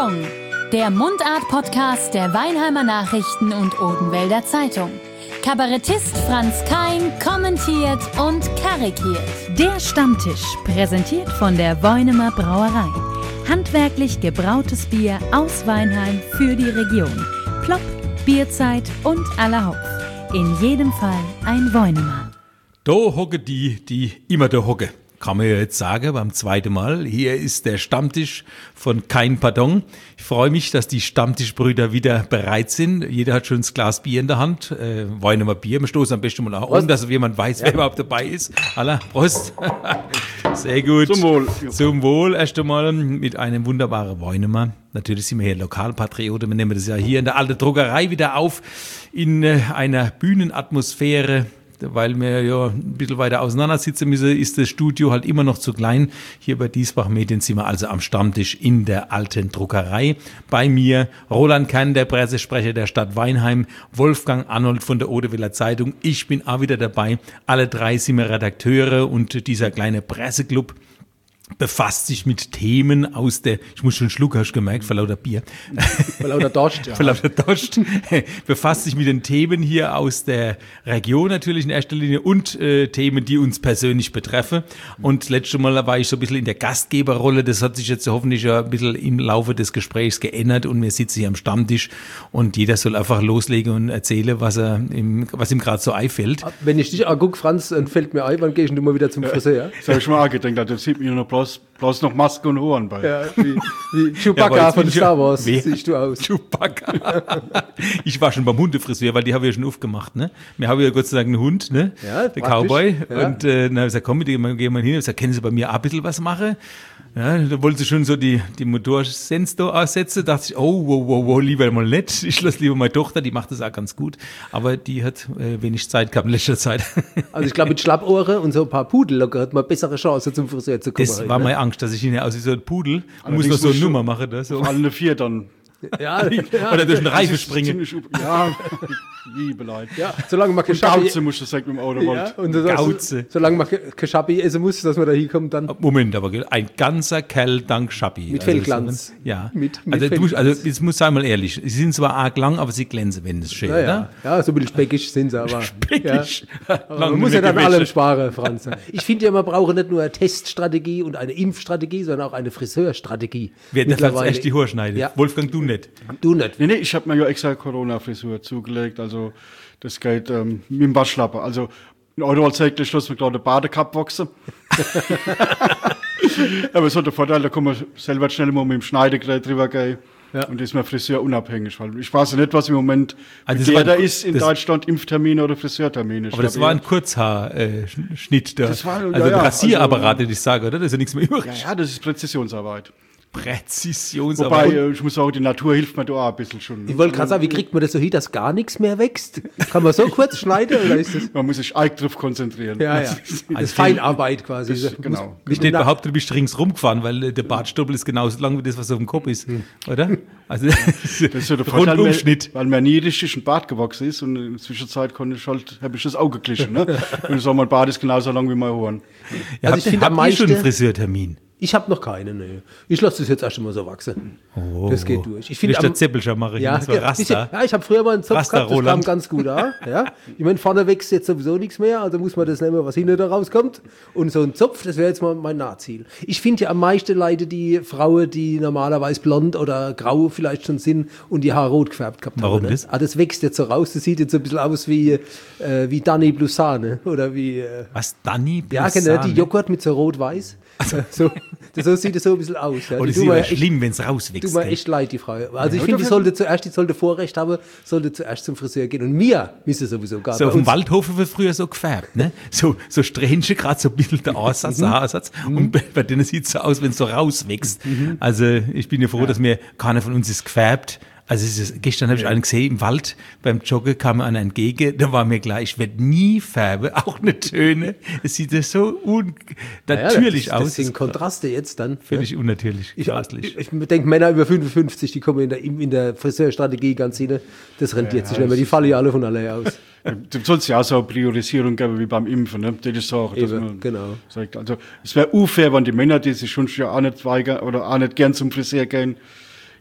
Pardon, der Mundart-Podcast der Weinheimer Nachrichten und Odenwälder Zeitung. Kabarettist Franz Kein kommentiert und karikiert. Der Stammtisch, präsentiert von der Weunemer Brauerei. Handwerklich gebrautes Bier aus Weinheim für die Region. Plopp, Bierzeit und aller Hopf. In jedem Fall ein Weunemer. Da hocke die immer da hocke. Kann man ja jetzt sagen, beim zweiten Mal. Hier ist der Stammtisch von Kein Pardon. Ich freue mich, dass die Stammtischbrüder wieder bereit sind. Jeder hat schon ein Glas Bier in der Hand. Wollen wir Bier? Wir stoßen am besten mal an, ohne dass jemand weiß, wer überhaupt dabei ist. Alla, Prost. Sehr gut. Zum Wohl. Zum Wohl erst einmal mit einem wunderbaren Weunemer. Natürlich sind wir hier Lokalpatrioten. Wir nehmen das ja hier in der alten Druckerei wieder auf, in einer Bühnenatmosphäre. Weil wir ja ein bisschen weiter auseinander sitzen müssen, ist das Studio halt immer noch zu klein. Hier bei Diesbach Medienzimmer, also am Stammtisch in der alten Druckerei. Bei mir Roland Kein, der Pressesprecher der Stadt Weinheim, Wolfgang Arnold von der Odenwälder Zeitung. Ich bin auch wieder dabei. Alle drei sind wir Redakteure und dieser kleine Presseclub befasst sich mit Themen aus der, ich muss schon schlucken, hast du gemerkt, vor lauter Bier. Vor lauter Dost, ja. Vor lauter Dost. Befasst sich mit den Themen hier aus der Region natürlich in erster Linie und Themen, die uns persönlich betreffen. Und letztes Mal war ich so ein bisschen in der Gastgeberrolle. Das hat sich jetzt hoffentlich ja ein bisschen im Laufe des Gesprächs geändert und wir sitzen hier am Stammtisch und jeder soll einfach loslegen und erzählen, was ihm gerade so einfällt. Wenn ich dich angucke, Franz, dann fällt mir ein, wann gehe ich denn mal wieder zum Friseur? Das habe ich schon mal angedenkt, das sieht mir noch bloß noch Maske und Ohren bei. Ja, wie Chewbacca von Star Wars siehst du aus. Chewbacca. Ich war schon beim Hundefriseur, weil die haben ja schon aufgemacht, ne? Wir haben ja Gott sei Dank einen Hund, ne? Ja, der Cowboy. Ja. Und dann habe ich gesagt, komm, gehen wir hin. Ich habe gesagt, können Sie bei mir auch ein bisschen was machen? Ja, da wollte sie schon so die Motorsensor aussetzen. Da dachte ich, wow, lieber mal nicht. Ich lasse lieber meine Tochter, die macht das auch ganz gut. Aber die hat wenig Zeit gehabt in letzter Zeit. Also ich glaube, mit Schlappohren und so ein paar Pudel locker hat man bessere Chance zum Friseur zu kommen. Das war meine Angst, dass ich ihn aus wie so ein Pudel und muss noch so eine Nummer machen. Da, so. Auf alle vier dann. Ja, oder durch eine Reife springen. Ja, liebe Leute. Ja, solange man Gauze muss das sagen mit dem Auto. Ja, und Gauze. Solange man Schappi essen muss, dass man da hinkommt dann. Moment, aber ein ganzer Kerl dank Schappi. Mit Fellglanz. Also, ja. Mit jetzt muss ich mal ehrlich, sie sind zwar arg lang, aber sie glänzen, wenn es schön, ja, oder? Ja, so ein bisschen speckig sind sie aber. Speckig. Ja. Aber man muss ja dann allem sparen, Franz. Ich finde ja, man braucht nicht nur eine Teststrategie und eine Impfstrategie, sondern auch eine Friseurstrategie. Wer darf echt die Haare schneiden? Ja. Wolfgang, du nicht. Du nicht. Nee, ich habe mir ja extra Corona-Frisur zugelegt, also das geht mit dem Waschlappen. Also in Autowald zeigt der Schluss mit gerade Badekapp wachsen. Aber es hat den Vorteil, da kann man selber schnell mal mit dem Schneidegerät drüber gehen. Ja. Und das ist mir Friseur unabhängig, weil ich weiß ja nicht, was im Moment da ist in Deutschland, Impftermine oder Friseurtermine. Aber das war ein Kurzhaarschnitt da. Das war, also ein Rasierapparat, den ich sage, oder? Da ist ja nichts mehr übrig. Ja, das ist Präzisionsarbeit. Präzisionsarbeit. Wobei, ich muss sagen, die Natur hilft mir da auch ein bisschen schon. Ich wollte gerade sagen, wie kriegt man das so hin, dass gar nichts mehr wächst? Kann man so kurz schneiden oder ist das? Man muss sich eigentlich drauf konzentrieren. Ja. Das ist Feinarbeit quasi. Genau. Steht behauptet, du bist ringsrum gefahren, weil der Bartstoppel ist genauso lang wie das, was auf dem Kopf ist. Oder? Also, das ist so der Vorteil, weil mir nie richtig ein Bart gewachsen ist und in der Zwischenzeit habe ich das Auge geglichen. Ne? Und ich sage, mein Bart ist genauso lang wie mein Horn. Ja, also ich finde am meisten schon einen Friseurtermin. Ich habe noch keinen, ne. Ich lasse das jetzt erst mal so wachsen. Oh, das geht durch. Ich finde der Zeppelscher mache ich so Raster. Ich habe früher mal einen Zopf Raster gehabt, das kam ganz gut an. Ja. Ich meine, vorne wächst jetzt sowieso nichts mehr, also muss man das nehmen, was hinten da rauskommt. Und so ein Zopf, das wäre jetzt mal mein Nahziel. Ich finde ja am meisten leiden die Frauen, die normalerweise blond oder grau vielleicht schon sind und die Haare rot gefärbt gehabt haben. Warum das? Das wächst jetzt so raus, das sieht jetzt so ein bisschen aus wie Danny Blusane oder wie... Was, Danny Blusane? Ja, genau, die Joghurt mit so rot-weiß. So sieht es so ein bisschen aus. Ja. Oh, das ist immer schlimm, wenn es rauswächst. Tut mir echt leid, die Frau. Also ich finde, die sollte Vorrecht haben, sollte zuerst zum Friseur gehen. Und mir müsste sowieso gar nicht. So auf dem Waldhof wird früher so gefärbt, ne? So Strähnchen, gerade so ein bisschen der Ansatz, der Haarsatz. Und bei denen sieht es so aus, wenn es so rauswächst. Also ich bin ja froh, dass mir keiner von uns ist gefärbt. Also gestern habe ich einen gesehen im Wald, beim Joggen kam mir einer entgegen, da war mir klar, ich werde nie färben, auch nicht Töne. Es sieht so unnatürlich aus. Das sind Kontraste jetzt dann. Völlig unnatürlich. Ich denke, Männer über 55, die kommen in der Friseurstrategie ganz hin, das rentiert sich nicht mehr, die fallen ja alle von alleine aus. Du sollst ja auch so eine Priorisierung geben wie beim Impfen, ne? Das ist so, dass man sagt, also es wäre unfair, wenn die Männer, die sich schon auch nicht weigern oder auch nicht gern zum Friseur gehen,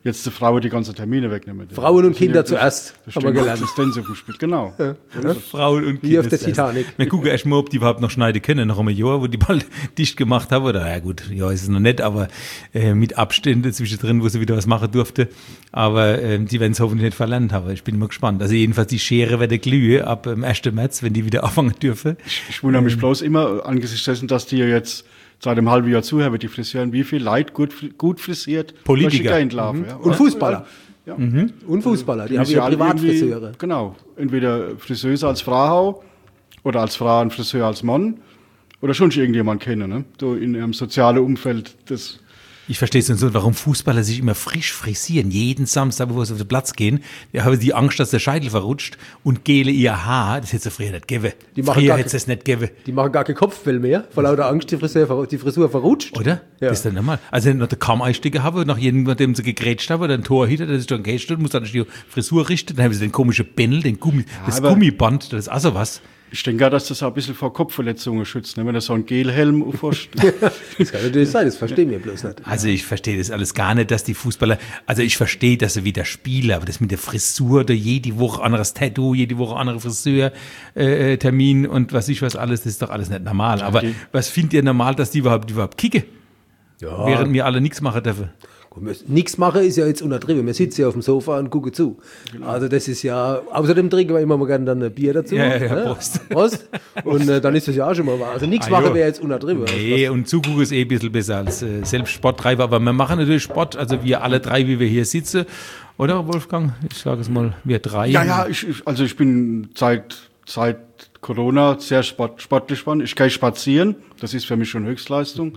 jetzt die Frauen die ganzen Termine wegnehmen. Frauen und Kinder zuerst, haben wir gelernt. Assistenz auf dem Spiel, genau. Ja. Frauen und Kinder. Wie auf der Titanic. Wir gucken erst mal, ob die überhaupt noch schneiden können, nach einem Jahr, wo die bald dicht gemacht haben. Oder, ja gut, ja, ist es noch nicht, aber mit Abständen zwischendrin, wo sie wieder was machen durfte. Aber die werden es hoffentlich nicht verlernt haben. Ich bin immer gespannt. Also jedenfalls die Schere wird glühen ab 1. März, wenn die wieder anfangen dürfen. Ich wundere mich bloß immer angesichts dessen, dass die jetzt seit einem halben Jahr zuhören, die Friseuren, wie viel Leute gut frisiert. Politiker. Ja. Und Fußballer. Ja. Und Fußballer, die haben ja Privatfriseure. Genau, entweder Friseuse als Frau oder als Frau ein Friseur als Mann oder schon irgendjemand kennen, ne? So in ihrem sozialen Umfeld. Ich verstehe es nicht so, warum Fußballer sich immer frisch frisieren. Jeden Samstag, bevor sie auf den Platz gehen, da haben die Angst, dass der Scheitel verrutscht und gele ihr Haar. Das hätte sie früher nicht gegeben. Früher hätte es nicht gegeben. Die machen gar kein Kopfwell mehr, vor lauter Angst, die Frisur verrutscht. Oder? Ja. Das ist dann normal. Also wenn noch der Kammeinstiege haben, nach jedem, nachdem sie gegrätscht haben, oder ein Torhüter, der sich dann gehst muss dann die Frisur richten, dann haben sie den komischen Bändel, das Gummiband, das ist also was. Ich denke, dass das auch ein bisschen vor Kopfverletzungen schützt, ne? Wenn er so einen Gelhelm auffasst. Das kann natürlich sein, das verstehen wir bloß nicht. Also ich verstehe das alles gar nicht, dass die Fußballer, also ich verstehe, dass sie wieder spielen, aber das mit der Frisur, da jede Woche anderes Tattoo, jede Woche andere Friseurtermin und was alles, das ist doch alles nicht normal. Aber was findet ihr normal, dass die überhaupt kicken? Ja. Während wir alle nichts machen dürfen. Nichts machen ist ja jetzt untertrieben. Wir sitzen ja auf dem Sofa und gucken zu. Genau. Also das ist ja, außerdem trinken wir immer mal gerne dann ein Bier dazu. Ja, Prost. Prost. Und dann ist das ja auch schon mal wahr. Also nichts machen wäre jetzt untertrieben. Nee, und zugucken ist ein bisschen besser als selbst Sporttreiber. Aber wir machen natürlich Sport, also wir alle drei, wie wir hier sitzen. Oder Wolfgang? Ich sage es mal, wir drei. Ja, ich bin seit Corona sehr sportlich geworden. Ich gehe spazieren, das ist für mich schon Höchstleistung.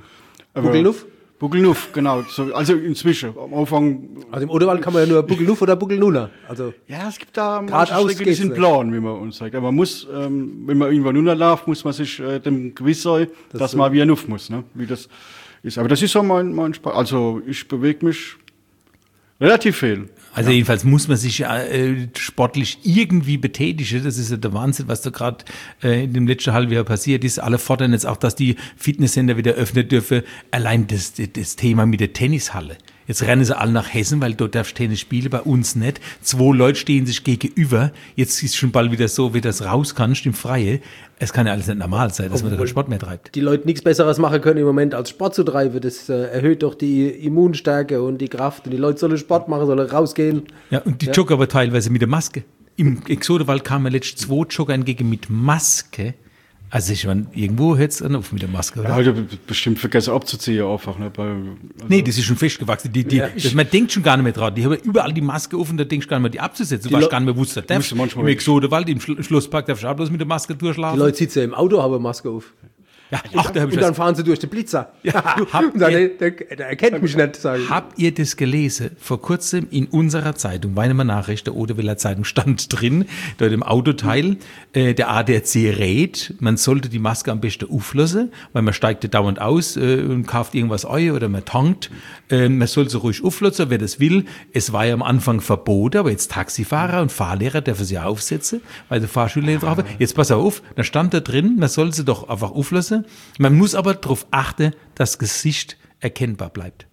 Bugelnuff, genau. Also inzwischen. Am Anfang. Also im Oderwald kann man ja nur Bugelnuff oder Bugelnuna. Also ja, es gibt da manche Strecke, die sind plan, wie man uns sagt. Aber man muss, wenn man irgendwann runterläuft, muss man sich dem gewiss sein, dass man wie ein Nuff muss, ne? Wie das ist. Aber das ist so mein Spaß. Also ich bewege mich relativ viel. Also jedenfalls muss man sich sportlich irgendwie betätigen. Das ist ja der Wahnsinn, was da gerade in dem letzten Halbjahr passiert ist. Alle fordern jetzt auch, dass die Fitnesscenter wieder öffnen dürfen. Allein das Thema mit der Tennishalle. Jetzt rennen sie alle nach Hessen, weil dort darfst du Tennis spielen, bei uns nicht. 2 Leute stehen sich gegenüber. Jetzt ist schon bald wieder so, wie das raus kannst im Freie. Es kann ja alles nicht normal sein, dass man da keinen Sport mehr treibt. Die Leute nichts Besseres machen können im Moment, als Sport zu treiben. Das erhöht doch die Immunstärke und die Kraft. Und die Leute sollen Sport machen, sollen rausgehen. Ja, und die joggen aber teilweise mit der Maske. Im Exoderwald kamen letztens 2 Jogger entgegen mit Maske. Also ich meine, irgendwo hört es dann auf mit der Maske, oder? Ja, halt bestimmt vergessen abzuziehen einfach. Ne? Nee, das ist schon festgewachsen. Man denkt schon gar nicht mehr dran. Die haben überall die Maske auf und da denkst du gar nicht mehr, die abzusetzen. Du weißt gar nicht mehr, wo es da darfst. Im Exoderwald, im Schlosspark darfst du auch bloß mit der Maske durchlaufen. Die Leute sitzen ja im Auto, haben eine Maske auf. Ja, und dann fahren sie durch den Blitzer. Ja, und dann, der erkennt mich nicht, sagen. Habt ihr das gelesen? Vor kurzem in unserer Zeitung, Weinemer Nachricht, der Oderwälder Zeitung, stand drin, dort im Autoteil, der ADAC rät, man sollte die Maske am besten auflassen, weil man steigt dauernd aus und kauft irgendwas oder man tankt. Man soll sie ruhig auflassen, wer das will. Es war ja am Anfang verboten, aber jetzt Taxifahrer und Fahrlehrer dürfen sie ja aufsetzen, weil die Fahrschüler drauf haben. Jetzt pass auf, da stand da drin, man soll sie doch einfach auflassen. Man muss aber darauf achten, dass das Gesicht erkennbar bleibt.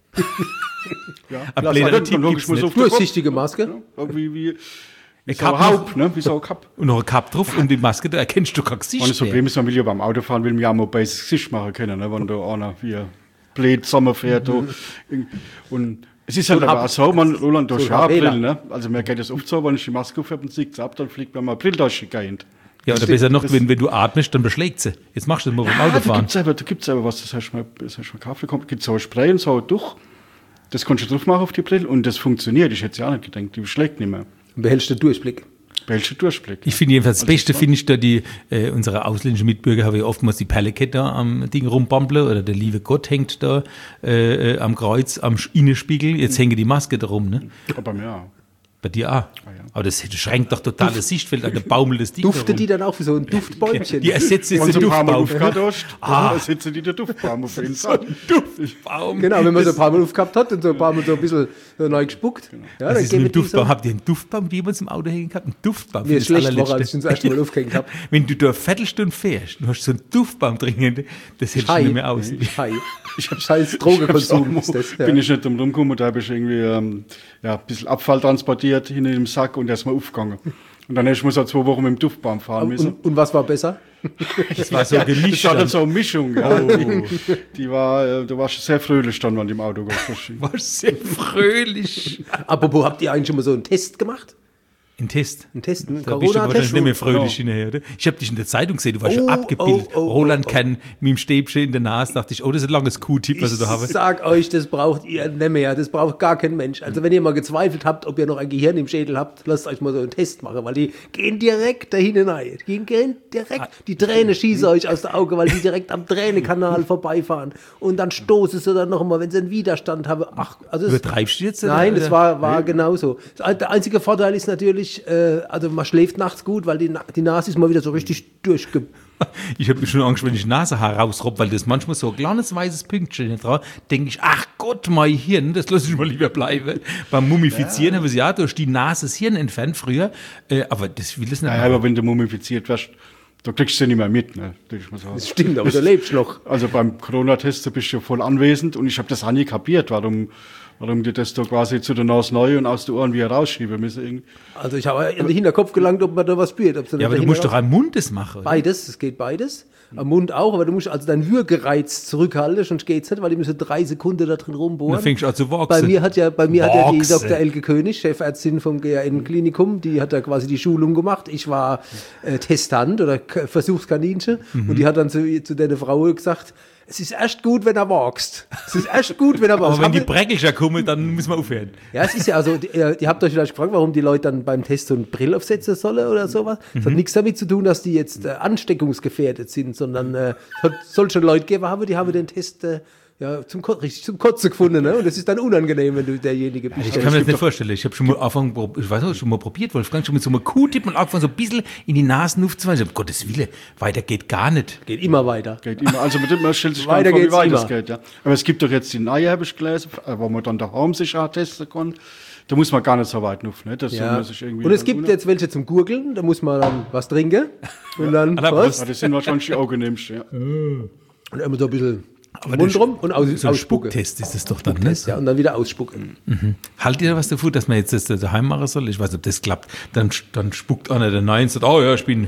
Durchsichtige Maske. Wie so ein Haupt, ne? Wie so ein Cup. Und noch ein Cup drauf und die Maske, da erkennst du kein Gesicht. Und das Problem ist, man will ja beim Autofahren, will man ja mal bei das Gesicht machen können, ne? Wenn da einer wie blöd Sommer fährt. Und es ist halt aber auch so, Roland, du hast ja April, ne? Also mir geht das oft so, wenn ich die Maske aufhebe und siegt es ab, dann fliegt mir mal April durchgegangen. Ja, oder besser noch, wenn du atmest, dann beschlägt sie. Jetzt machst du das mal beim Autofahren. Da gibt's aber was, das hast du mal gekauft bekommen. Gibt so ein Spray und so ein Tuch. Das kannst du drauf machen auf die Brille und das funktioniert. Ich hätte es ja auch nicht gedacht, die beschlägt nicht mehr. Und behältst du den Durchblick. Ich finde jedenfalls das Beste, finde ich da unsere ausländischen Mitbürger haben ja oftmals die Perlekette da am Ding rumbampeln oder der liebe Gott hängt da am Kreuz, am Innenspiegel. Jetzt hänge die Maske da rum, ne? Aber ja. Bei dir auch. Aber das schränkt doch total das Sichtfeld an der Baumel des Ding. Duftet die dann auch wie so ein Duftbäumchen? Die ersetzen jetzt Wenn den du ein paar Mal Duftbaum. aufgehört hast, ersetzen die den Duftbaum auf jeden Fall. Duftbaum. Genau, wenn man so ein paar Mal aufgehabt hat und so ein paar Mal so ein bisschen neu gespuckt. Ja, Was dann ist mit dem geben die Duftbaum? so. Habt ihr einen Duftbaum jemals im Auto hängen gehabt? Einen Duftbaum? Mir ist schlecht das war, als allerletzte. ich ihn das erste Mal aufgehängt habe. Wenn du da eine Viertelstunde fährst, du hast so einen Duftbaum drin, das hältst du nicht mehr aus. Schei. Scheiß Drogenkonsum ist das. Bin ich nicht drum rumgekommen, da habe ich irgendwie ein bisschen Abfall transportiert in dem Sack und der ist mal aufgegangen. Und dann muss ich 2 Wochen mit dem Duftbaum fahren müssen. Und was war besser? Das war so gemischt. Das war dann dann. so eine Mischung. Ja. Du warst sehr fröhlich dann, wenn du im Auto warst. War sehr fröhlich. Apropos, habt ihr eigentlich schon mal so einen Test gemacht? Ein Test. Einen Test, einen Da bist du wahrscheinlich Corona-Test? nicht mehr fröhlich hinterher, oder? Ich habe dich in der Zeitung gesehen, du warst schon abgebildet. Roland kann mit dem Stäbchen in der Nase, dachte ich, das ist ein langes Q-Tip, was ich da habe. Ich sag euch, das braucht ihr nicht mehr. Das braucht gar kein Mensch. Also wenn ihr mal gezweifelt habt, ob ihr noch ein Gehirn im Schädel habt, lasst euch mal so einen Test machen, weil die gehen direkt da hinein. Die gehen direkt, die Tränen schießen euch aus den Augen, weil die direkt am Tränenkanal vorbeifahren. Und dann stoßen sie dann noch mal, wenn sie einen Widerstand haben. Ach, also Übertreibst du jetzt? Nein, oder? das war genauso. Der einzige Vorteil ist natürlich, also man schläft nachts gut, weil die Nase ist mal wieder so richtig durchge... Ich habe mir schon Angst, wenn ich Nasenhaar rausrobb, weil das manchmal so ein kleines weißes Pünktchen drauf, denke ich, ach Gott, mein Hirn, das lasse ich mal lieber bleiben. Beim Mumifizieren haben sie ja durch die Nase das Hirn entfernt früher, aber das will es nicht. Naja, aber wenn du mumifiziert wirst, da kriegst du ja nicht mehr mit. Ne? Das stimmt, aber du lebst noch. Also beim Corona-Test bist du ja voll anwesend und ich habe das auch nie kapiert, warum die das da quasi zu der Nase neu und aus den Ohren wieder rausschieben müssen. Also ich habe in den Hinterkopf gelangt, ob man da was spürt. Ja, aber du musst doch am Mund das machen. Oder? Beides, es geht beides. Am Mund auch, aber du musst also deinen Würgereiz zurückhalten, sonst geht's nicht, weil die müssen 3 Sekunden da drin rumbohren. Dann fängst du an zu wachsen. Bei mir hat ja die Wachsen. Dr. Elke König, Chefärztin vom GRN-Klinikum, die hat da quasi die Schulung gemacht. Ich war Testant oder Versuchskaninchen und die hat dann zu der Frau gesagt, es ist echt gut, wenn er wächst. Es ist echt gut, wenn er wächst. Aber wenn die Breckelcher kommen, dann müssen wir aufhören. Ja, es ist ja also, ihr habt euch vielleicht gefragt, warum die Leute dann beim Test so eine Brille aufsetzen sollen oder sowas. Das hat nichts damit zu tun, dass die jetzt ansteckungsgefährdet sind, sondern soll schon Leute geben haben, die haben den Test richtig zum Kotzen gefunden. Ne? Und das ist dann unangenehm, wenn du derjenige bist. Ich kann mir das nicht vorstellen. Ich habe schon mal schon mal probiert, Wolfgang, schon mit so einem Q-Tip und angefangen so ein bisschen in die Nasen aufzuweisen. Um Gottes Willen, weiter geht gar nicht. Geht immer weiter. Geht immer. Also man stellt sich Weiter vor, wie geht's weit immer. das geht. Ja. Aber es gibt doch jetzt die neue, habe ich gelesen, wo man dann daheim sich auch testen kann. Da muss man gar nicht so weit nutzen. Ne? Das soll man sich irgendwie Und es gibt jetzt welche zum Gurgeln, da muss man dann was trinken. Und dann der was? Ja, das sind wahrscheinlich die angenehmsten. Ja. Und immer so ein bisschen Aber Mund rum und so ein ausspucken. Spucktest ist das doch dann, ne? Ja, und dann wieder ausspucken. Haltet ihr was davon, dass man jetzt das daheim machen soll? Ich weiß nicht, ob das klappt. Dann spuckt einer der Neuen und sagt, oh ja, ich bin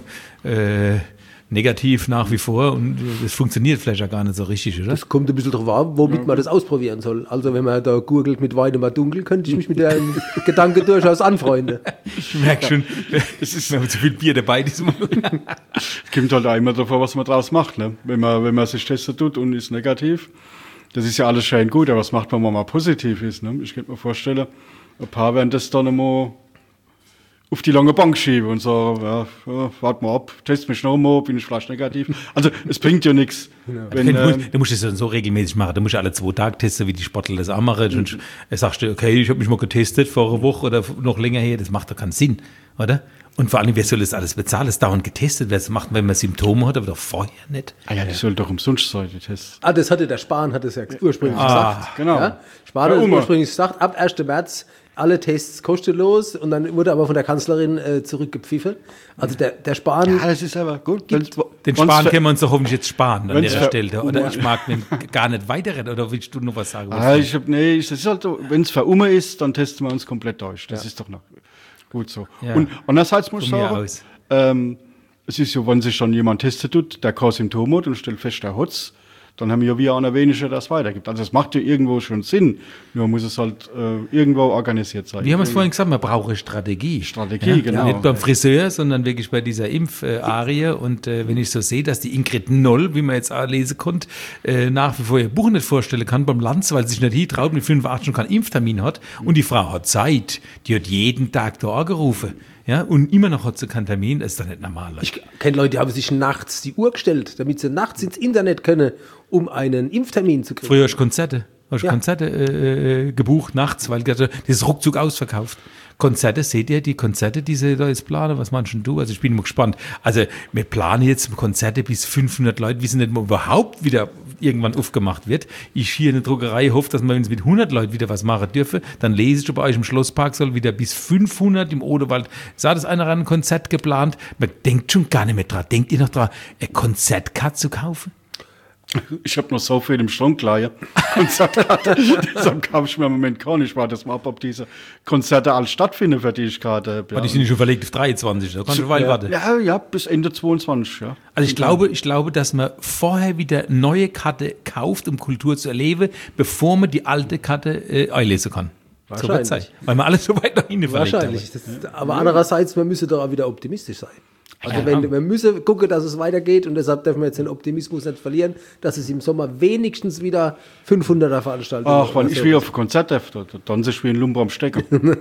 negativ nach wie vor und das funktioniert vielleicht ja gar nicht so richtig, oder? Das kommt ein bisschen drauf an, womit man das ausprobieren soll. Also wenn man da gurgelt mit Wein mal dunkel, könnte ich mich mit dem Gedanke durchaus anfreunden. Ich merke schon, es ist noch zu viel Bier dabei diesmal. Es kommt halt auch immer davor, was man draus macht. Ne? Wenn man sich testen tut und ist negativ, das ist ja alles schön gut, aber was macht man, wenn man positiv ist? Ne? Ich könnte mir vorstellen, ein paar werden das dann einmal auf die lange Bank schieben und so, warte mal ab, test mich noch mal, bin ich vielleicht negativ. Also es bringt ja nichts. Du musst das so regelmäßig machen. Du musst alle 2 Tage testen, wie die Sportler das auch machen. Und sagst du, okay, ich habe mich mal getestet vor einer Woche oder noch länger her. Das macht doch keinen Sinn, oder? Und vor allem, wer soll das alles bezahlen? Das dauernd getestet werden. Das macht man, wenn man Symptome hat, aber doch vorher nicht. Ah ja, das soll doch umsonst sein, die Tests. Das hatte der Spahn, hat es ja ursprünglich gesagt. Genau. Ja? Spahn hat es ursprünglich gesagt, ab 1. März alle Tests kostenlos und dann wurde aber von der Kanzlerin zurückgepfiffen. Also der Spahn... Ja, das ist aber gut. Den Spahn können wir uns doch hoffentlich jetzt sparen an wenn's der Stelle. Oder ich mag den gar nicht weiterrennen. Oder willst du noch was sagen? Das ist halt so, wenn es verumme ist, dann testen wir uns komplett durch. Das ist doch noch gut so. Ja. Und andererseits muss ich Von mir sagen, es ist ja, wenn sich schon jemand testet tut, der kein Symptom hat und stellt fest, der hat's, dann haben wir ja einer weniger, das weitergibt. Also es macht ja irgendwo schon Sinn, nur muss es halt irgendwo organisiert sein. Wir haben es vorhin gesagt, man braucht eine Strategie. Genau. Nicht beim Friseur, sondern wirklich bei dieser Impfarie. Und wenn ich so sehe, dass die Ingrid Noll, wie man jetzt auch lesen konnte, nach wie vor ihr Buch nicht vorstellen kann beim Lanz, weil sie sich nicht hintraut, mit 85 schon keinen Impftermin hat. Und die Frau hat Zeit, die hat jeden Tag da angerufen. Ja, und immer noch hat sie keinen Termin, das ist doch nicht normal. Ich kenne Leute, die haben sich nachts die Uhr gestellt, damit sie nachts ins Internet können, um einen Impftermin zu kriegen. Früher hast du Konzerte. Habe ich Konzerte gebucht nachts, weil das ist ruckzuck ausverkauft. Konzerte, seht ihr die Konzerte, die sie da jetzt planen? Was meinst du? Also ich bin immer gespannt. Also wir planen jetzt Konzerte bis 500 Leute, wissen nicht, ob überhaupt wieder irgendwann aufgemacht wird. Ich hier in der Druckerei hoffe, dass wir uns mit 100 Leuten wieder was machen dürfen. Dann lese ich bei euch im Schlosspark soll wieder bis 500 im Odewald. Sah das einer an ein Konzert geplant? Man denkt schon gar nicht mehr dran. Denkt ihr noch dran, eine Konzertkarte zu kaufen? Ich habe noch so viel im Schrank, Konzertkarte. Deshalb kam ich mir im Moment gar nicht. Warte mal ab, ob diese Konzerte alle stattfinden, für die ich gerade habe. Ja. Die sind nicht schon verlegt auf 23, da kannst du eine Weile warten. Ja, bis Ende 22, ja. Also ich glaube, dass man vorher wieder neue Karte kauft, um Kultur zu erleben, bevor man die alte Karte einlesen kann. Wahrscheinlich. So weil man alles so weit nach hinten verlegt hat. Wahrscheinlich. Aber andererseits, man müsse doch auch wieder optimistisch sein. Also wir müssen gucken, dass es weitergeht und deshalb dürfen wir jetzt den Optimismus nicht verlieren, dass es im Sommer wenigstens wieder 500er Veranstaltungen gibt. Ach, wenn ich will auf ein Konzert darf, dann sich wie ein Lumper am Stecker.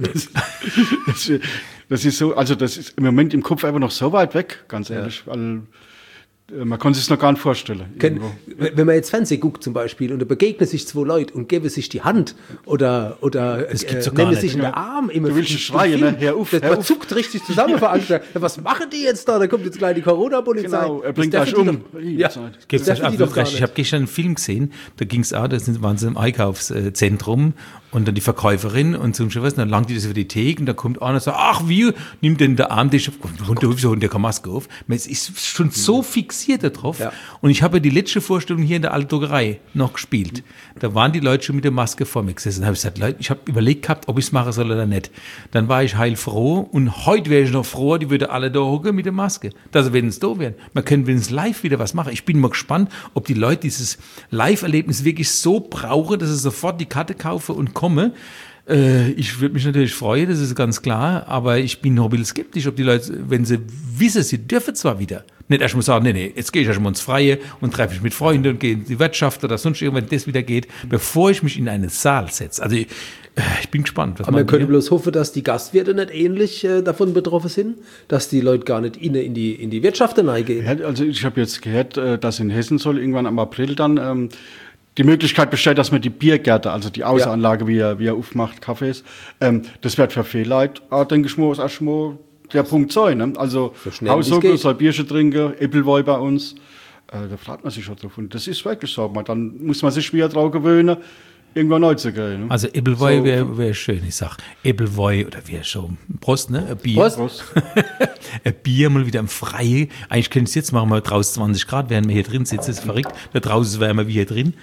Das ist so, also das ist im Moment im Kopf einfach noch so weit weg, ganz ehrlich, weil man kann sich es noch gar nicht vorstellen. Wenn man jetzt Fernsehen guckt zum Beispiel und da begegnen sich zwei Leute und geben sich die Hand oder nehmen sich in den Arm. Du willst schreien, ne? Hör auf, man zuckt richtig zusammen veranstaltet. Was machen die jetzt da? Da kommt jetzt gleich die Corona-Polizei. Genau, er bringt gleich um. Ich habe gestern einen Film gesehen, da ging es auch, waren sie im Einkaufszentrum und dann die Verkäuferin und so was, dann langt die das über die Theke und da kommt einer und sagt, ach wie, nimmt denn der Arm, der keine Maske auf. Man ist schon so fixiert da drauf. Ja. Und ich habe ja die letzte Vorstellung hier in der alten Druckerei noch gespielt. Da waren die Leute schon mit der Maske vor mir gesessen. Da habe ich gesagt, Leute, ich habe überlegt gehabt, ob ich es machen soll oder nicht. Dann war ich heilfroh und heute wäre ich noch froh, die würde alle da hocken mit der Maske. Dass sie wenigstens da wären. Man könnte wenigstens live wieder was machen. Ich bin mal gespannt, ob die Leute dieses Live-Erlebnis wirklich so brauchen, dass sie sofort die Karte kaufen und komme. Ich würde mich natürlich freuen, das ist ganz klar, aber ich bin noch ein bisschen skeptisch, ob die Leute, wenn sie wissen, sie dürfen zwar wieder, nicht erst mal sagen, nee, jetzt gehe ich erst mal ins Freie und treffe mich mit Freunden und gehe in die Wirtschaft oder sonst irgendwann, das wieder geht, bevor ich mich in einen Saal setze. Also ich bin gespannt. Aber man könnte bloß hoffen, dass die Gastwirte nicht ähnlich davon betroffen sind, dass die Leute gar nicht in die Wirtschaft hineingehen. Ja, also ich habe jetzt gehört, dass in Hessen soll irgendwann am April dann die Möglichkeit besteht, dass man die Biergärte, also die Außenanlage, wie er aufmacht, Cafés, das wird für viele Leute, denke ich mal, ist erstmal der Punkt sein. Ne? Also Haushocken, soll Bierchen trinken, Äppelwoi bei uns, da fragt man sich schon drauf. Und das ist wirklich so. Dann muss man sich wieder drauf gewöhnen, irgendwann neu zu gehen. Ne? Also Äppelwoi so, wäre schön, ich sag. Äppelwoi oder wie schon. Prost, ne? Ein Bier. Prost. Ein Bier mal wieder im Freien. Eigentlich können es jetzt machen, wir draußen 20 Grad, während wir hier drin sitzen, ist verrückt. Da draußen ist es wärmer wie hier drin.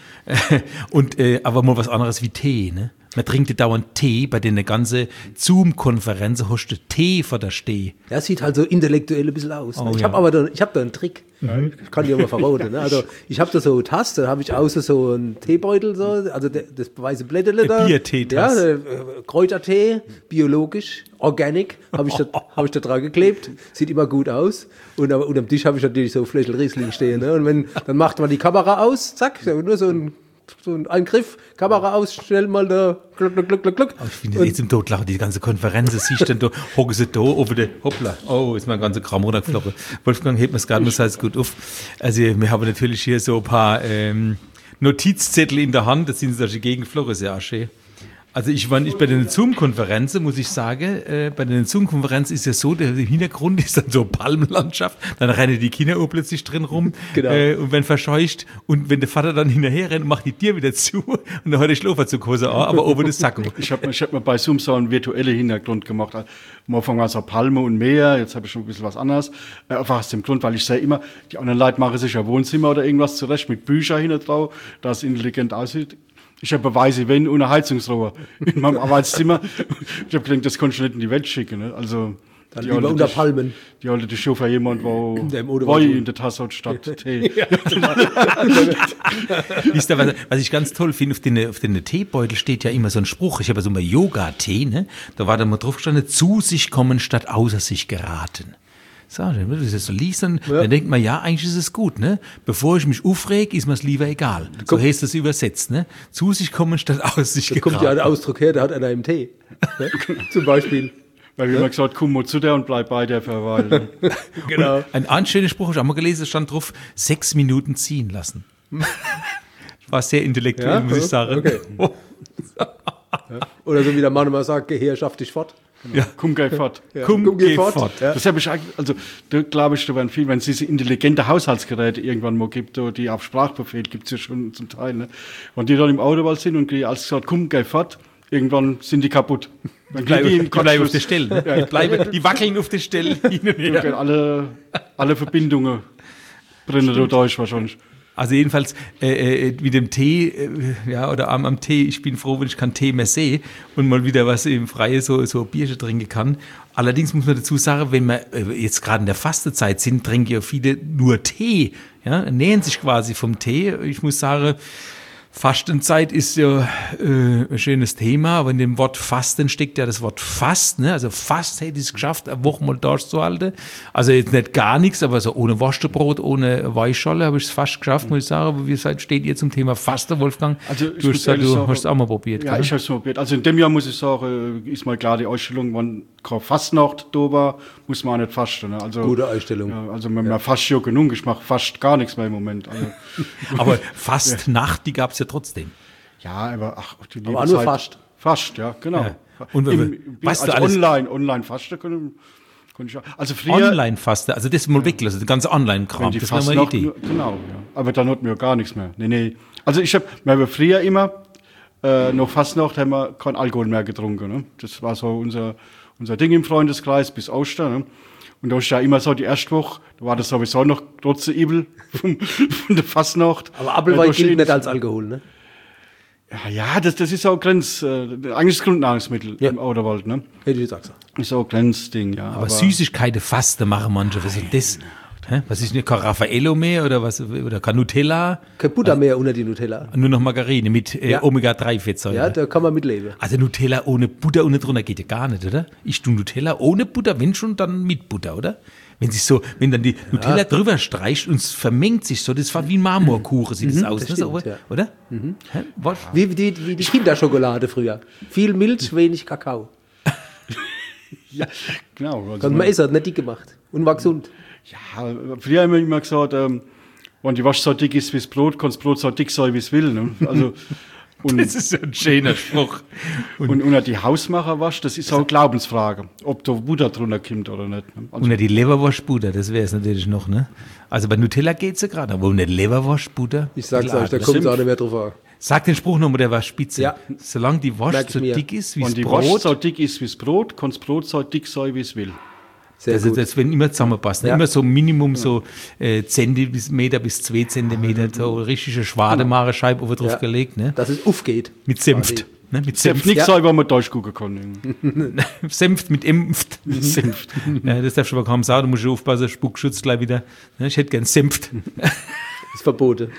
Aber mal was anderes wie Tee, ne? Man trinkt dauernd Tee, bei den ganzen Zoom-Konferenzen hast du Tee vor der Steh. Das sieht halt so intellektuell ein bisschen aus. Ne? Ich habe da einen Trick. Ich kann dir mal verraten. Ne? Also ich habe da so eine Tasse, da habe ich außen so einen Teebeutel, so, also das weiße Blätterle da. Biertee-Tasse. Ja, Kräutertee, biologisch, organic, habe ich da dran geklebt. Sieht immer gut aus. Und am Tisch habe ich natürlich so Fläschel Riesling stehen. Ne? Und dann macht man die Kamera aus, zack, nur so ein Griff, Kamera aus, schnell mal da, gluck. Aber ich finde jetzt im Totlachen, die ganze Konferenz, siehst du da, hocken sie da, over der, hoppla, ist mein ganzer Kram runtergeflogen. Wolfgang, hebt mir es gerade, das heißt gut auf. Also, wir haben natürlich hier so ein paar Notizzettel in der Hand, das sind solche Gegenflocken, sehr schön. Also ich bei den Zoom-Konferenzen, muss ich sagen, bei den Zoom-Konferenzen ist ja so, der Hintergrund ist dann so Palmenlandschaft, dann rennen die Kinder auch plötzlich drin rum genau. Und werden verscheucht und wenn der Vater dann hinterher rennt, macht die Tür wieder zu und dann hat der Schlafanzughose an, aber oben das Sacken. Ich hab mir bei Zoom so einen virtuellen Hintergrund gemacht. Am Anfang war es auch Palme und Meer, jetzt habe ich schon ein bisschen was anderes. Einfach aus dem Grund, weil ich sehe immer, die anderen Leute machen sich ja Wohnzimmer oder irgendwas zurecht mit Büchern hinter drauf, dass es intelligent aussieht. Ich habe Beweise, wenn ohne Heizungsrohr in meinem Arbeitszimmer. Ich habe gedacht, das konnte ich nicht in die Welt schicken. Ne? Also dann lieber unter Palmen. Die alte Schaufer jemand, wo in der Tasse hat statt Tee. Wisst ihr, was ich ganz toll finde, auf den Teebeutel steht ja immer so ein Spruch. Ich habe so mal Yoga-Tee, ne? Da war dann mal drauf gestanden, zu sich kommen statt außer sich geraten. So, wenn du das so liest, dann denkt man, ja, eigentlich ist es gut, ne? Bevor ich mich aufreg, ist mir es lieber egal. So heißt das übersetzt, ne? Zu sich kommen statt aus sich geraten. Da kommt ja der Ausdruck her, der hat einer im Tee. Ne? Zum Beispiel. Weil wir immer gesagt, komm mal zu der und bleib bei der verweilen. Genau. Ein schöner Spruch, ich habe mal gelesen, stand drauf, 6 Minuten ziehen lassen. War sehr intellektuell, muss ich sagen. Okay. Oder so wie der Mann immer sagt, geh her, schaff dich fort. Genau. Ja. Komm, geh fort. Ja. Komm, geh fort. Ja. Das habe ich eigentlich, also da glaube ich, da werden viel, wenn es diese intelligente Haushaltsgeräte irgendwann mal gibt, die auf Sprachbefehl gibt es ja schon zum Teil, ne? Wenn die dann im Autowald sind und die alles gesagt, komm, geh fort, irgendwann sind die kaputt. Die bleiben auf der Stelle. Ja, die wackeln auf der Stelle. Alle Verbindungen brennen da durch wahrscheinlich. Also jedenfalls mit dem Tee, oder am Tee, ich bin froh, wenn ich keinen Tee mehr sehe und mal wieder was im Freien so Bierchen trinken kann. Allerdings muss man dazu sagen, wenn wir jetzt gerade in der Fastenzeit sind, trinken ja viele nur Tee, ja, ernähren sich quasi vom Tee. Ich muss sagen, Fastenzeit ist ja ein schönes Thema, aber in dem Wort Fasten steckt ja das Wort Fast, ne? Also fast hätte ich es geschafft, eine Woche mal durchzuhalten. Also jetzt nicht gar nichts, aber so ohne Wurstbrot, ohne Weichscholle habe ich es fast geschafft, muss ich sagen. Aber wie steht ihr zum Thema Fasten, Wolfgang? Also du hast es auch mal probiert. Ja, ich habe es probiert. Also in dem Jahr muss ich sagen, ist mal klar die Einstellung, wenn keine Fastnacht da war, muss man auch nicht fasten. Ne? Also, gute Einstellung. Ja, also man fasst ja genug, ich mache fast gar nichts mehr im Moment. Also, aber Fastnacht, die gab es ja trotzdem. Ja, aber die aber nur fast. Fast, ja, genau. Ja. Und weißt du alles? Online fasten können ich auch. Also früher, Online-Fasten, also das mal weglassen, der ganze Online-Kram, das war meine Idee. Genau, ja. Aber dann hatten wir gar nichts mehr. Nee. Also wir haben früher immer, noch Fastnacht haben wir kein Alkohol mehr getrunken. Ne? Das war so unser Ding im Freundeskreis bis Ostern. Ne? Und da ist ja immer so die erste Woche, da war das sowieso noch trotzdem übel von der Fastnacht. Aber Apfelwein gilt nicht als Alkohol, ne? Ja, das ist auch eigentlich das Grundnahrungsmittel im Auderwald, ne? Hätte ich jetzt auch gesagt. Ist auch ein Grenzding, ja. Aber Süßigkeiten Fasten machen manche, was ist das? Was ist nicht, kein Raffaello mehr oder was? Oder kein Nutella? Kein Butter mehr ohne die Nutella. Nur noch Margarine mit Omega-3-Fettsäuren. Ja, da kann man mitleben. Also Nutella ohne Butter unten drunter geht ja gar nicht, oder? Ich tue Nutella ohne Butter, wenn schon, dann mit Butter, oder? Wenn dann die Nutella drüber streicht und es vermengt sich so, das war wie ein Marmorkuchen, sieht das aus, das ne? stimmt, So, oder? Mhm. Wie die Kinderschokolade früher. Viel Milch, wenig Kakao. Ja, genau. Also Kann man essen, hat nicht dick gemacht. Und war gesund. Ja, früher haben wir immer gesagt, wenn die Wasch so dick ist wie das Brot, kann das Brot so dick sein, wie es will. Ne? Also, und, das ist ein schöner Spruch. Und die Hausmacherwasch, das ist auch eine Glaubensfrage, ob da Butter drunter kommt oder nicht. Ne? Also, die Leberwurstbutter, das wäre es natürlich noch, ne? Also bei Nutella geht es ja gerade, aber ohne Leberwurstbutter. Ich sag's euch, da kommt es auch nicht mehr drauf an. Sag den Spruch nochmal, der war spitze. Ja. Solange die Wurst so dick ist wie das Brot. Wenn die Wurst so dick ist wie das Brot, kann das Brot so dick sein, wie es will. Das werden immer zusammenpassen. Ja. Immer so Minimum so Zentimeter bis 2 Zentimeter, so richtige Schwademarescheibe oben drauf gelegt. Ne? Dass es aufgeht. Mit Senft. Ne? Mit Senft. Nichts sein, wenn man durchgucken kann. Senft mit Impft. Senft. Ja, das darf schon mal kaum sagen, du musst schon aufpassen, Spuckschutz gleich wieder. Ich hätte gern Senft. Das ist verboten.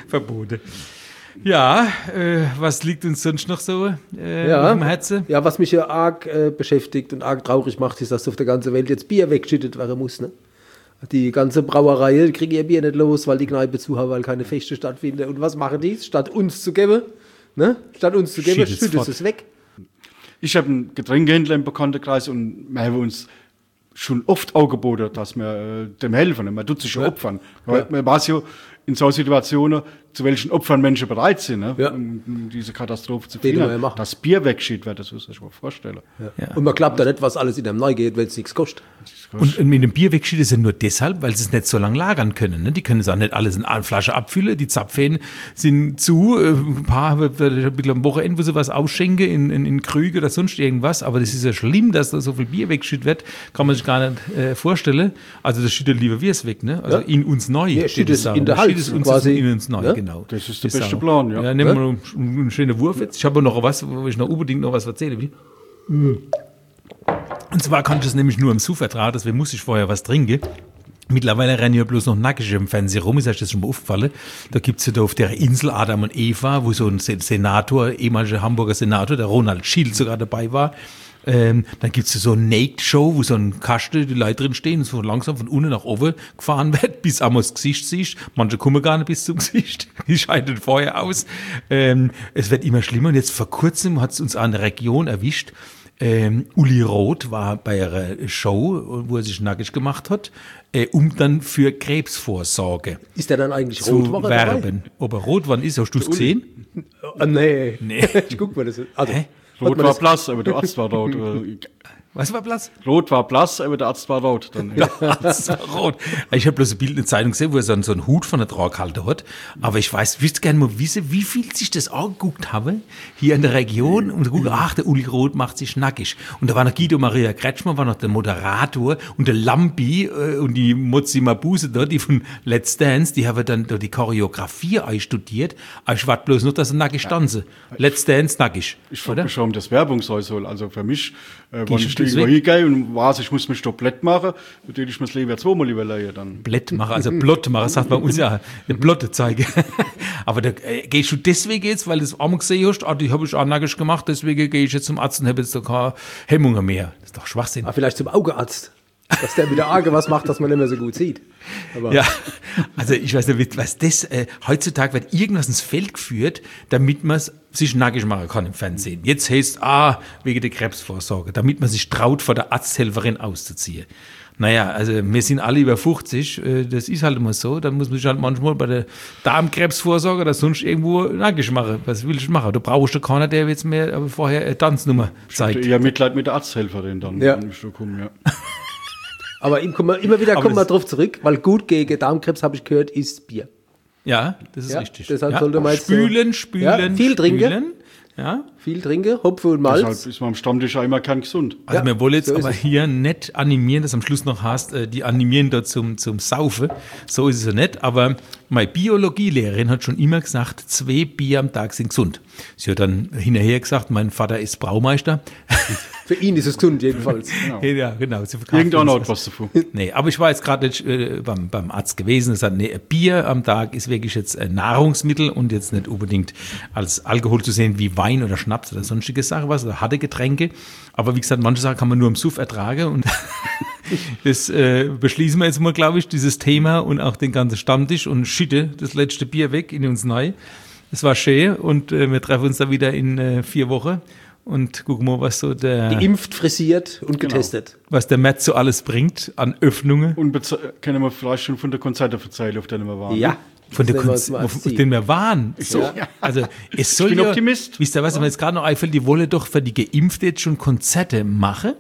Ja, was liegt uns sonst noch so auf dem Herzen? Ja, was mich ja arg beschäftigt und arg traurig macht, ist, dass auf der ganzen Welt jetzt Bier weggeschüttet werden muss. Ne? Die ganze Brauerei kriegen ihr Bier nicht los, weil die Kneipe zu haben, weil keine Feste stattfinden. Und was machen die? Statt uns zu geben, schüttet es weg. Ich habe einen Getränkehändler im Bekanntenkreis und wir haben uns schon oft angeboten, dass wir dem helfen. Man tut sich ja opfern. Weil man weiß ja, in so Situationen, zu welchen Opfern Menschen bereit sind, um diese Katastrophe zu verhindern. Das Bier wegschiebt, das muss man sich mal vorstellen. Ja. Und man glaubt da nicht, was alles in einem neu geht, wenn es nichts kostet. Und mit dem Bier wegschieden ist ja nur deshalb, weil sie es nicht so lange lagern können. Ne? Die können es auch nicht alles in eine Flasche abfüllen. Die Zapfhähne sind zu. Ein paar am Wochenende, wo sie was ausschenken in Krüge oder sonst irgendwas. Aber das ist ja schlimm, dass da so viel Bier weggeschüttet wird. Kann man sich gar nicht vorstellen. Also das schüttet lieber wir es weg. Ne? Also in uns neu. Ja, schüttet es in der Hals quasi. In uns neu, ja? Genau. Das ist der beste Plan, ja. Ja, nehmen wir einen schönen Wurf jetzt. Ich habe noch was, wo ich noch unbedingt noch was erzählen will. Und zwar kann ich es nämlich nur im Suff ertragen, deswegen muss ich vorher was trinken. Mittlerweile rennen ja bloß noch nackig im Fernsehen rum, ist euch das schon mal aufgefallen. Da gibt es ja da auf der Insel Adam und Eva, wo so ein Senator, ehemaliger Hamburger Senator, der Ronald Schild sogar dabei war. Dann gibt es so eine Naked-Show, wo so ein Kasten, die Leute drin stehen und so langsam von unten nach oben gefahren wird, bis einmal das Gesicht siehst. Manche kommen gar nicht bis zum Gesicht, die scheiden vorher aus. Es wird immer schlimmer und jetzt vor kurzem hat es uns eine Region erwischt, Uli Roth war bei einer Show, wo er sich nackig gemacht hat, um dann für Krebsvorsorge Ist der dann eigentlich zu Rotwaren werben. Ob er Rotwaren ist, hast du es gesehen? Nee. Nee. Ich guck mal das. Also, Hä? Rot war blass, aber der Arzt war rot. Was war Platz? Rot war blass, aber der Arzt war rot. Dann, ja. Das war rot. Ich habe bloß ein Bild in der Zeitung gesehen, wo er so einen Hut von der Trage gehalten hat. Aber ich wüsste gerne mal wissen, wie viel sich das angeguckt habe, hier in der Region. Und guck, ach, der Uli Roth macht sich nackig. Und da war noch Guido Maria Kretschmer, war noch der Moderator. Und der Lampi und die Mozzi Mabuse da, die von Let's Dance, die haben dann da die Choreografie einstudiert. Aber ich warte bloß noch, dass er nackig tanzen. Let's Dance nackig. Ich frage mich schon, ob das Werbung sein soll. Also für mich, wenn ich das irgendwo hingehe und weiß, ich muss mich da Blätt machen, würde ich mir das lieber zweimal überlegen. Dann. Blätt machen, also Blott machen, sagt man uns ja, eine Blotte zeigen. Aber da gehst du deswegen jetzt, weil du das einmal gesehen hast, die habe ich auch nackig gemacht, deswegen gehe ich jetzt zum Arzt und habe jetzt da keine Hemmungen mehr. Das ist doch Schwachsinn. vielleicht zum Augearzt. Dass der mit der Auge was macht, dass man nicht mehr so gut sieht. Aber Ja, also ich weiß nicht, was das, heutzutage wird irgendwas ins Feld geführt, damit man sich nackig machen kann im Fernsehen. Jetzt heißt wegen der Krebsvorsorge, damit man sich traut, vor der Arzthelferin auszuziehen. Naja, also wir sind alle über 50, das ist halt immer so, dann muss man sich halt manchmal bei der Darmkrebsvorsorge oder sonst irgendwo nackig machen. Was will ich machen? Da brauchst du keiner, der jetzt mir vorher eine Tanznummer zeigt. Eher Mitleid mit der Arzthelferin dann, Ja. wenn ich da komme, ja. Aber immer wieder kommen wir drauf zurück, weil gut gegen Darmkrebs, habe ich gehört, ist Bier. Ja, das ist Ja, richtig. deshalb sollte man jetzt so- spülen, Ja, viel trinken. spülen. Ja. Viel trinken, Hopfen und Malz. Deshalb ist man am Stammtisch auch immer kerngesund. Also Ja, wir wollen jetzt so ist aber es. hier nicht animieren, dass am Schluss noch hast, die animieren da zum Saufen. So ist es ja nicht. Aber meine Biologielehrerin hat schon immer gesagt, 2 Bier am Tag sind gesund. Sie hat dann hinterher gesagt, mein Vater ist Braumeister. Für ihn ist es gesund jedenfalls. Ja, genau. Sie verkauft Irgendeiner uns hat was davon. Nee, aber ich war jetzt gerade nicht beim Arzt gewesen. Er sagt, nee, Bier am Tag ist wirklich jetzt ein Nahrungsmittel und jetzt nicht unbedingt als Alkohol zu sehen wie Wein oder Schnaps oder sonstige Sachen was oder harte Getränke. Aber wie gesagt, manche Sachen kann man nur im Suff ertragen und das beschließen wir jetzt mal, glaube ich, dieses Thema und auch den ganzen Stammtisch und schütte das letzte Bier weg in uns neu. Es war schön und wir treffen uns da wieder in 4 Wochen. Und gucken mal, was so Geimpft, frisiert und getestet. was der März so alles bringt an Öffnungen. Und können wir vielleicht schon von der Konzerte verzeihen, auf denen wir waren. Ja. Von der Das nehmen wir Kunst, uns mal als auf Ziel. denen wir waren. So, Ja. also es soll bin ja, Optimist. Wisst ihr was, mir jetzt gerade noch einfällt, die wollen doch für die Geimpfte jetzt schon Konzerte machen.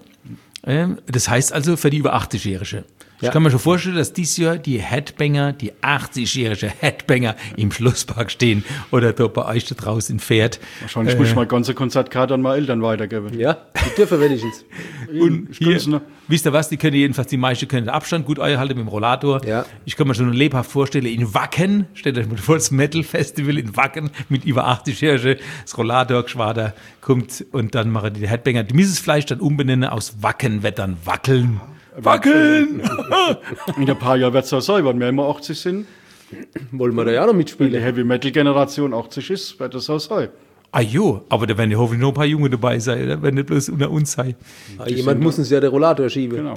Das heißt also für die über 80-Jährige. Ich Ja. kann mir schon vorstellen, dass dieses Jahr die Headbanger, die 80-jährige Headbanger im Schlosspark stehen oder da bei euch da draußen in Pferd. Wahrscheinlich muss ich mal ganze Konzertkarte an meine Eltern weitergeben. Ja, die dürfen wenigstens. Und Ich hier, gönn's noch. wisst ihr was, die können jedenfalls, die meisten können den Abstand gut einhalten mit dem Rollator. Ja. Ich kann mir schon lebhaft vorstellen, in Wacken, stellt euch mal vor, das Metal-Festival in Wacken mit über 80-Jährigen, das Rollator-Geschwader kommt und dann machen die Headbanger, die müssen das Fleisch dann umbenennen, aus Wacken wird dann Wackeln. Wackeln! In ein paar Jahren wird es auch sein, wenn wir immer 80 sind. Wollen wir da ja noch Wenn die mitspielen? Heavy-Metal-Generation 80 ist, wird das auch sein. Ah jo, aber da werden ja hoffentlich noch ein paar Junge dabei sein, oder? Wenn nicht bloß unter uns sein. Jemand muss uns ja den Rollator schieben. Genau.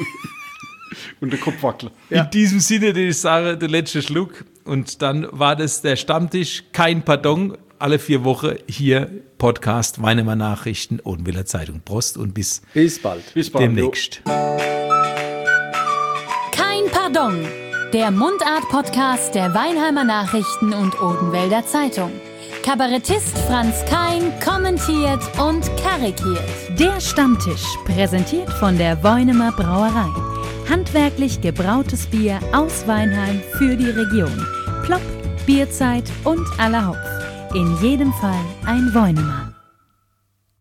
Und der Kopf wackelt. In diesem Sinne, die ich sage, der letzte Schluck. Und dann war das der Stammtisch, kein Pardon, alle 4 Wochen hier Podcast, Weinemer Nachrichten, Odenwälder Zeitung. Prost und bis bald. Bis bald. demnächst. Kein Pardon. Der Mundart-Podcast der Weinheimer Nachrichten und Odenwälder Zeitung. Kabarettist Franz Kein kommentiert und karikiert. Der Stammtisch, präsentiert von der Weunemer Brauerei. Handwerklich gebrautes Bier aus Weinheim für die Region. Plopp, Bierzeit und aller Hopf. In jedem Fall ein Weunemer.